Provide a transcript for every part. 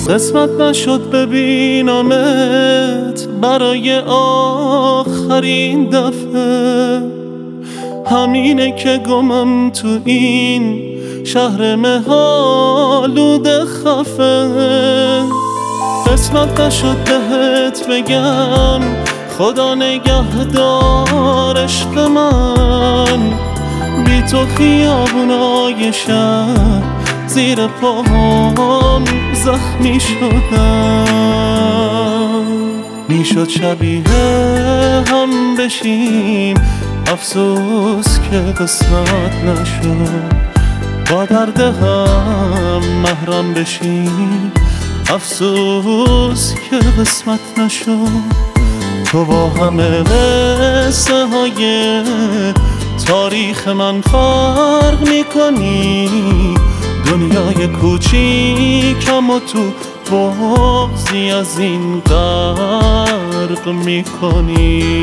قسمت نشد ببینمت برای آخرین دفعه، همینه که گمم تو این شهر مه‌آلود خفه. قسمت نشد بهت بگم خدا نگهدار عشق من، بی تو خیابونای شهر زیر پاهم زخمی شدم. میشد شبیه هم بشیم، افسوس که قسمت نشد. با درد هم محرم بشیم، افسوس که قسمت نشد. تو با همه قصه های تاریخ من فرق میکنی، دنیای کوچیکم و تو بغضی از این غرق میکنی.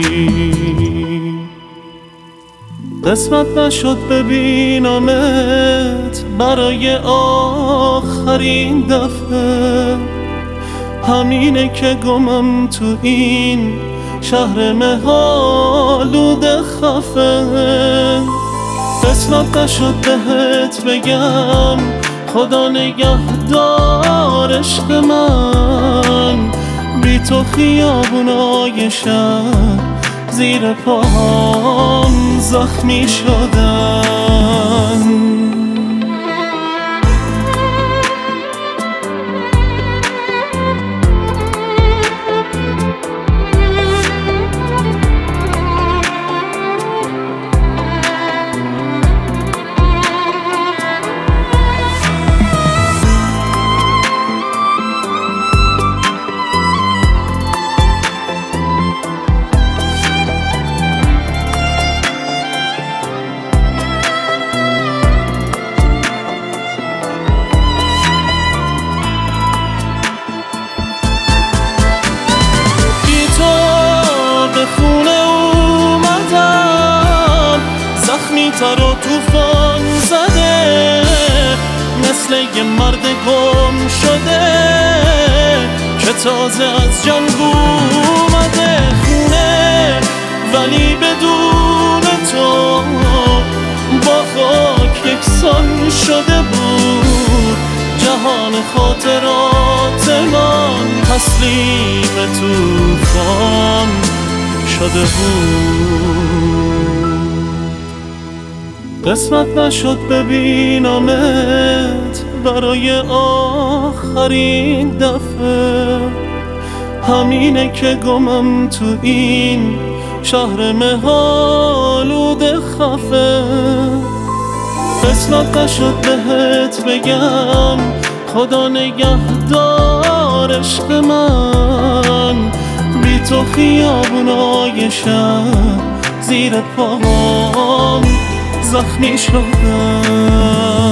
قسمت نشد ببینمت برای آخرین دفعه، همینه که گمم تو این شهر مه‌آلود خفه. قسمت نشد بهت بگم خدا نگهدار عشق من، بی تو خیابونای شهر زیر پاهم زخمی شدن. تر و توفان زده، مثل یه مرد گم شده که تازه از جنگ اومده خونه، ولی بدون تو با خاک یکسان شده بود. جهان خاطرات من تسلیم طوفان شده بود. قسمت نشد ببینمت برای آخرین دفعه، همینه که گمم تو این شهر مه‌آلود خفه. قسمت نشد بهت بگم خدا نگهدار عشق من، بی تو خیابونای شهر زیر پاهم زخمی شدم.